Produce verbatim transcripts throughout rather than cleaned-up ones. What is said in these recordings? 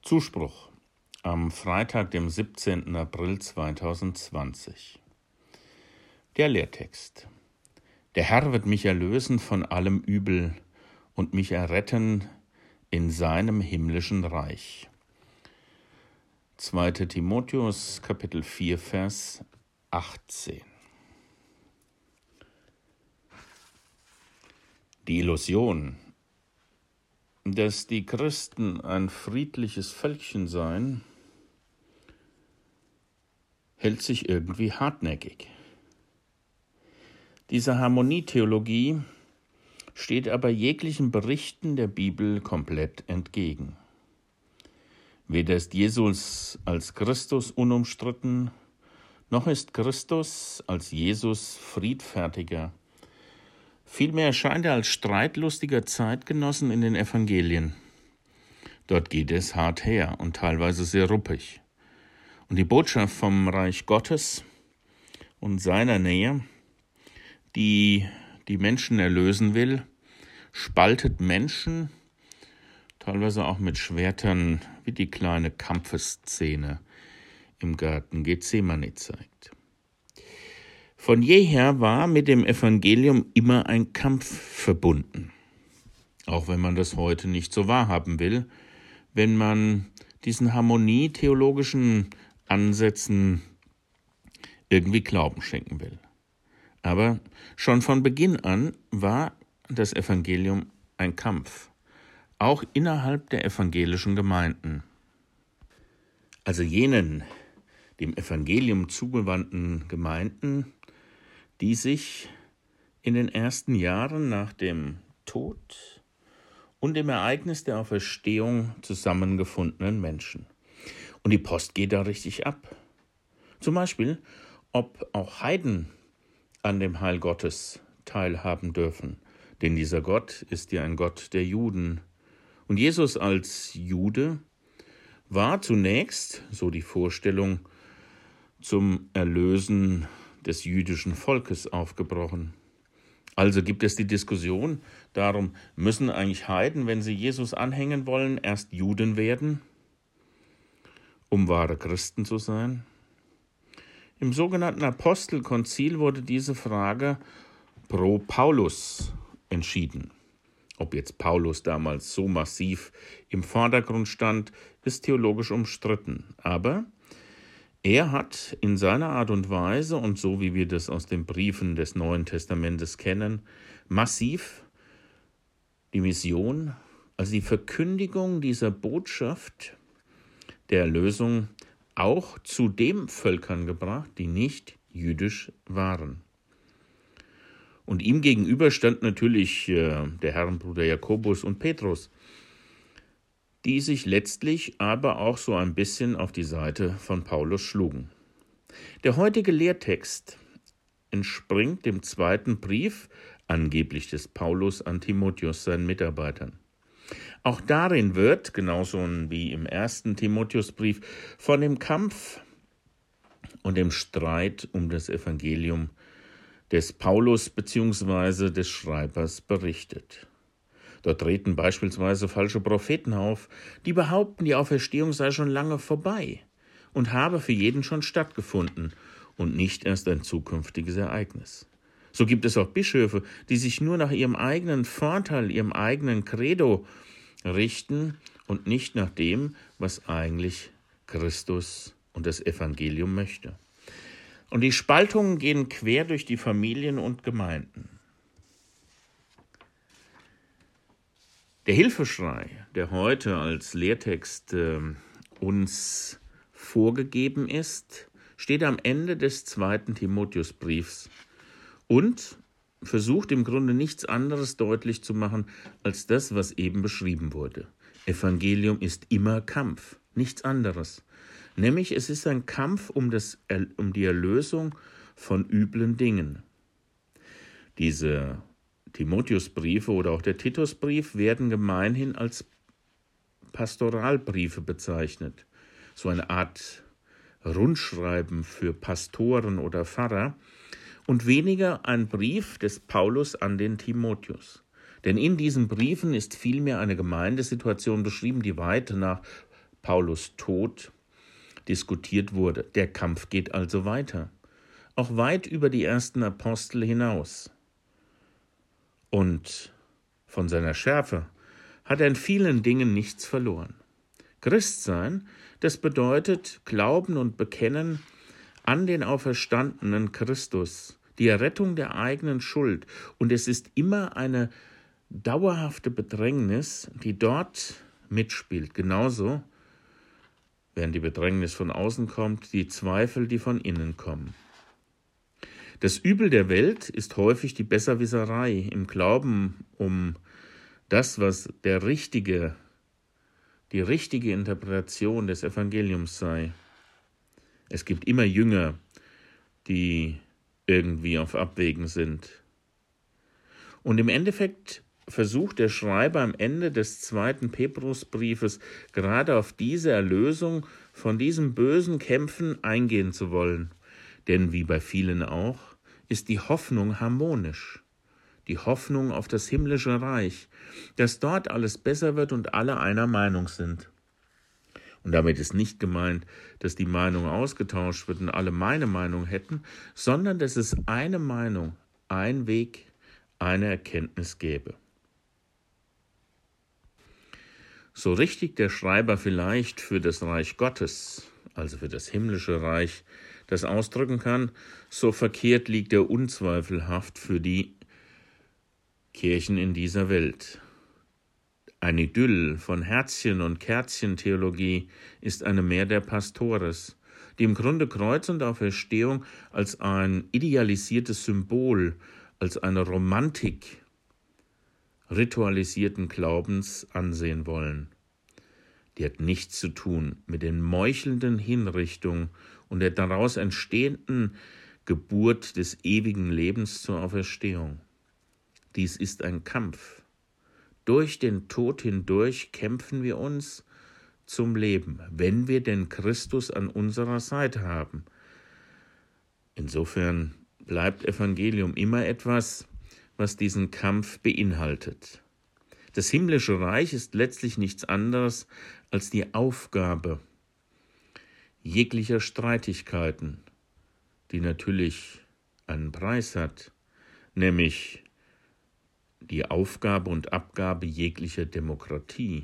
Zuspruch am Freitag, dem siebzehnten April zweitausendzwanzig. Der Lehrtext. Der Herr wird mich erlösen von allem Übel und mich erretten in seinem himmlischen Reich. zweiter Timotheus, Kapitel vier, Vers achtzehn. Die Illusion, dass die Christen ein friedliches Völkchen seien, hält sich irgendwie hartnäckig. Diese Harmonietheologie steht aber jeglichen Berichten der Bibel komplett entgegen. Weder ist Jesus als Christus unumstritten, noch ist Christus als Jesus friedfertiger. Vielmehr erscheint er als streitlustiger Zeitgenossen in den Evangelien. Dort geht es hart her und teilweise sehr ruppig. Und die Botschaft vom Reich Gottes und seiner Nähe, die die Menschen erlösen will, spaltet Menschen, teilweise auch mit Schwertern, wie die kleine Kampfeszene im Garten Gethsemane zeigt. Von jeher war mit dem Evangelium immer ein Kampf verbunden, auch wenn man das heute nicht so wahrhaben will, wenn man diesen harmonietheologischen Ansätzen irgendwie Glauben schenken will. Aber schon von Beginn an war das Evangelium ein Kampf, auch innerhalb der evangelischen Gemeinden. Also jenen dem Evangelium zugewandten Gemeinden, die sich in den ersten Jahren nach dem Tod und dem Ereignis der Auferstehung zusammengefundenen Menschen. Und die Post geht da richtig ab. Zum Beispiel, ob auch Heiden an dem Heil Gottes teilhaben dürfen. Denn dieser Gott ist ja ein Gott der Juden. Und Jesus als Jude war zunächst, so die Vorstellung, zum Erlösen des jüdischen Volkes aufgebrochen. Also gibt es die Diskussion darum, müssen eigentlich Heiden, wenn sie Jesus anhängen wollen, erst Juden werden, um wahre Christen zu sein? Im sogenannten Apostelkonzil wurde diese Frage pro Paulus entschieden. Ob jetzt Paulus damals so massiv im Vordergrund stand, ist theologisch umstritten. Aber er hat in seiner Art und Weise und so wie wir das aus den Briefen des Neuen Testamentes kennen, massiv die Mission, also die Verkündigung dieser Botschaft der Erlösung auch zu den Völkern gebracht, die nicht jüdisch waren. Und ihm gegenüber stand natürlich äh, der Herrenbruder Jakobus und Petrus, die sich letztlich aber auch so ein bisschen auf die Seite von Paulus schlugen. Der heutige Lehrtext entspringt dem zweiten Brief, angeblich des Paulus an Timotheus, seinen Mitarbeitern. Auch darin wird, genauso wie im ersten Timotheusbrief, von dem Kampf und dem Streit um das Evangelium des Paulus bzw. des Schreibers berichtet. Dort treten beispielsweise falsche Propheten auf, die behaupten, die Auferstehung sei schon lange vorbei und habe für jeden schon stattgefunden und nicht erst ein zukünftiges Ereignis. So gibt es auch Bischöfe, die sich nur nach ihrem eigenen Vorteil, ihrem eigenen Credo richten und nicht nach dem, was eigentlich Christus und das Evangelium möchte. Und die Spaltungen gehen quer durch die Familien und Gemeinden. Der Hilfeschrei, der heute als Lehrtext äh, uns vorgegeben ist, steht am Ende des zweiten Timotheusbriefs und versucht im Grunde nichts anderes deutlich zu machen als das, was eben beschrieben wurde. Evangelium ist immer Kampf, nichts anderes. Nämlich es ist ein Kampf um, das, um die Erlösung von üblen Dingen. Diese Timotheusbriefe oder auch der Titusbrief werden gemeinhin als Pastoralbriefe bezeichnet. So eine Art Rundschreiben für Pastoren oder Pfarrer und weniger ein Brief des Paulus an den Timotheus. Denn in diesen Briefen ist vielmehr eine Gemeindesituation beschrieben, die weit nach Paulus Tod diskutiert wurde. Der Kampf geht also weiter, auch weit über die ersten Apostel hinaus. Und von seiner Schärfe hat er in vielen Dingen nichts verloren. Christsein, das bedeutet Glauben und Bekennen an den auferstandenen Christus, die Errettung der eigenen Schuld. Und es ist immer eine dauerhafte Bedrängnis, die dort mitspielt. Genauso, während die Bedrängnis von außen kommt, die Zweifel, die von innen kommen. Das Übel der Welt ist häufig die Besserwisserei im Glauben um das, was der richtige, die richtige Interpretation des Evangeliums sei. Es gibt immer Jünger, die irgendwie auf Abwägen sind. Und im Endeffekt versucht der Schreiber am Ende des zweiten Petrusbriefes gerade auf diese Erlösung von diesem bösen Kämpfen eingehen zu wollen. Denn wie bei vielen auch, ist die Hoffnung harmonisch. Die Hoffnung auf das himmlische Reich, dass dort alles besser wird und alle einer Meinung sind. Und damit ist nicht gemeint, dass die Meinung ausgetauscht wird und alle meine Meinung hätten, sondern dass es eine Meinung, ein Weg, eine Erkenntnis gäbe. So richtig der Schreiber vielleicht für das Reich Gottes, also für das himmlische Reich, das ausdrücken kann, so verkehrt liegt er unzweifelhaft für die Kirchen in dieser Welt. Ein Idyll von Herzchen- und Kerzchen-Theologie ist eine mehr der Pastores, die im Grunde Kreuz und Auferstehung als ein idealisiertes Symbol, als eine Romantik ritualisierten Glaubens ansehen wollen. Die hat nichts zu tun mit den meuchelnden Hinrichtungen und der daraus entstehenden Geburt des ewigen Lebens zur Auferstehung. Dies ist ein Kampf. Durch den Tod hindurch kämpfen wir uns zum Leben, wenn wir denn Christus an unserer Seite haben. Insofern bleibt Evangelium immer etwas, was diesen Kampf beinhaltet. Das himmlische Reich ist letztlich nichts anderes als die Aufgabe jeglicher Streitigkeiten, die natürlich einen Preis hat, nämlich die Aufgabe und Abgabe jeglicher Demokratie.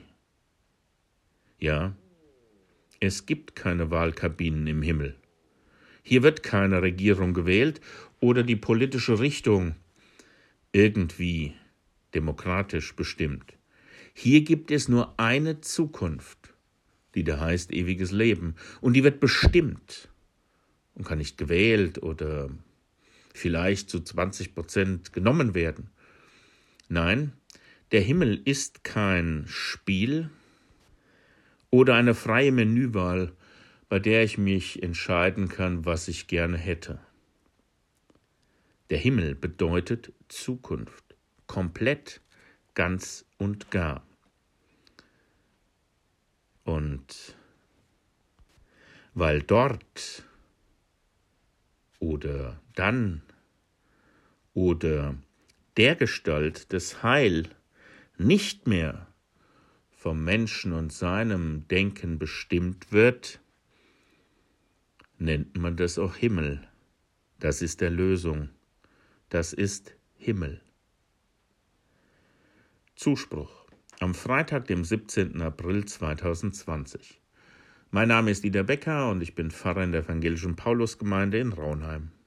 Ja, es gibt keine Wahlkabinen im Himmel. Hier wird keine Regierung gewählt oder die politische Richtung irgendwie demokratisch bestimmt. Hier gibt es nur eine Zukunft, die da heißt ewiges Leben. Und die wird bestimmt und kann nicht gewählt oder vielleicht zu zwanzig Prozent genommen werden. Nein, der Himmel ist kein Spiel oder eine freie Menüwahl, bei der ich mich entscheiden kann, was ich gerne hätte. Der Himmel bedeutet Zukunft, komplett, ganz und gar. Und weil dort oder dann oder dergestalt das Heil nicht mehr vom Menschen und seinem Denken bestimmt wird, nennt man das auch Himmel. Das ist Erlösung. Das ist Himmel. Zuspruch am Freitag, dem siebzehnten April zweitausendzwanzig. Mein Name ist Dieter Becker und ich bin Pfarrer in der evangelischen Paulusgemeinde in Raunheim.